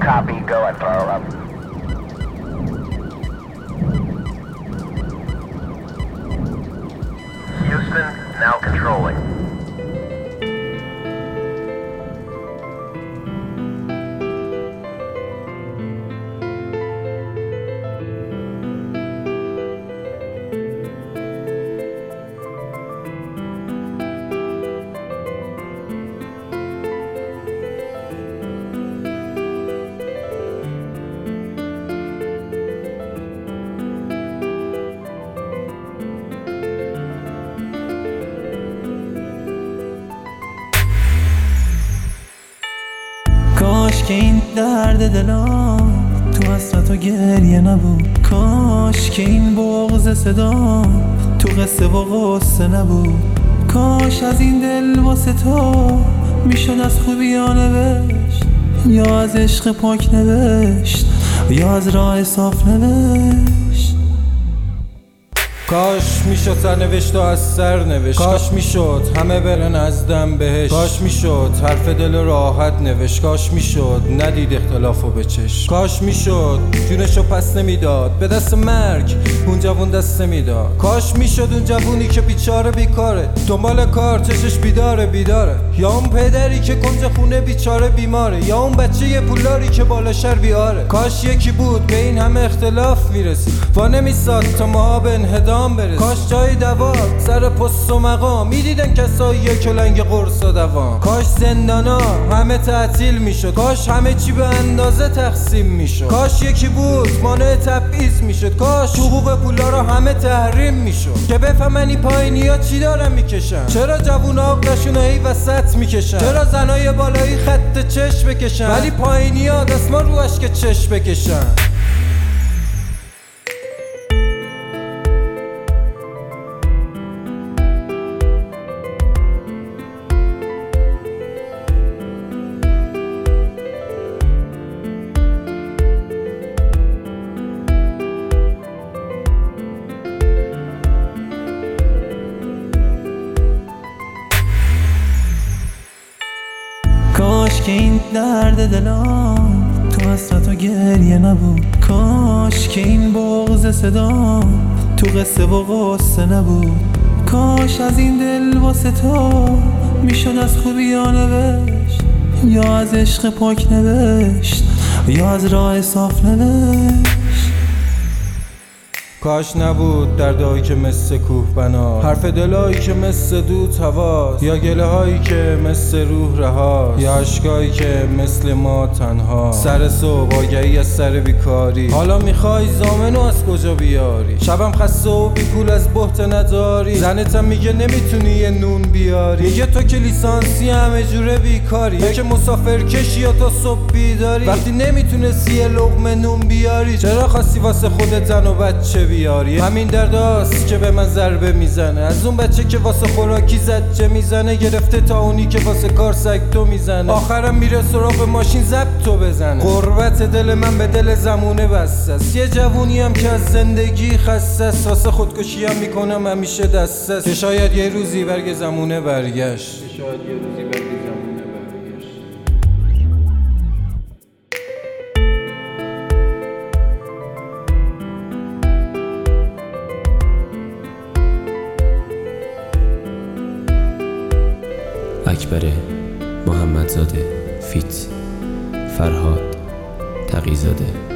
Copy, go and throttle up. Houston, now controlling. کاش که این درد دلم تو حسرت و گریه نبود، کاش که این بغض صدا تو قصه و غصه نبود، کاش از این دل واسه تو میشد از خوبی‌ها نوشت، یا از عشق پاک نوشت یا از راه صاف نوشت. کاش میشد سرنوشت و از سر نوشت، کاش میشد همه برن از دم بهش، کاش میشد حرف دل راحت نوشت، کاش میشد ندید اختلافو به چشم، کاش میشد جونشو پس نمیداد به دست مرگ اون جوون دست نمیداد، کاش میشد اون جوونی که بیچاره بیکاره دنبال کار چشش بیداره، یا اون پدری که کنج خونه بیچاره بیماره، یا اون بچه پولاری که بالا شر بیاره. کاش یکی بود به این همه اختلاف میرسید وا نمیساد تا ما به انهدام برسید، کاش جای دوام سر پست و مقام میدیدن کسایی کلنگ قرص و دوام، کاش زندانا همه تعطیل میشد، کاش همه چی به اندازه تقسیم میشد، کاش یکی بود مانع تبعیض میشد، کاش حقوق پولا رو همه تحریم میشد که بفهمن این پایینیا چی دارن میکشن، چرا جوونا عقدشون هی وسط میکشن، چرا زنای بالایی خط چش بکشن ولی پایینیا دستمال رو اشک چش بکشن. کاش که این درد دلم تو حسرت و گریه نبود، کاش که این بغض صدا تو قصه و غصه نبود، کاش از این دل واسه تو میشد از خوبی‌ها نوشت، یا از عشق پاک نوشت یا از راه صاف نوشت. کاش نبود دردهایی که مثل کوه بنا، حرف دلایی که مثل دود هواست، یا گله هایی که مثل روح رهاست، یا عشقایی که مثل ما تنها، سر صبح آگهی از سر بیکاری، حالا میخوای زامنو از کجا بیاری، شبم خسته و بی پول از بهت نداری، زنتم میگه نمیتونی یه نون بیاری، میگه تو که لیسانسی همه جوره بیکاری، یا که مسافر کشی یا تا صبح بیداری، وقتی نمیتونستی یه لقمه نون بیاری چرا خواستی واسه خودت زن و بچه بیاری. همین درداست که به من ضربه میزنه، از اون بچه که واسه خوراکی زجه میزنه گرفته تا اونی که واسه کار سگتو میزنه، آخرم میره سراغ ماشین ضبطو بزنه. غربت دل من به دل زمونه بسته است، یه جوونی هم که از زندگی خسته است، واسه خودکشی هم میکنم همیشه دست است، که شاید یه روزی برگ زمونه برگشت. اکبر محمدزاده فیت فرهاد تقی‌زاده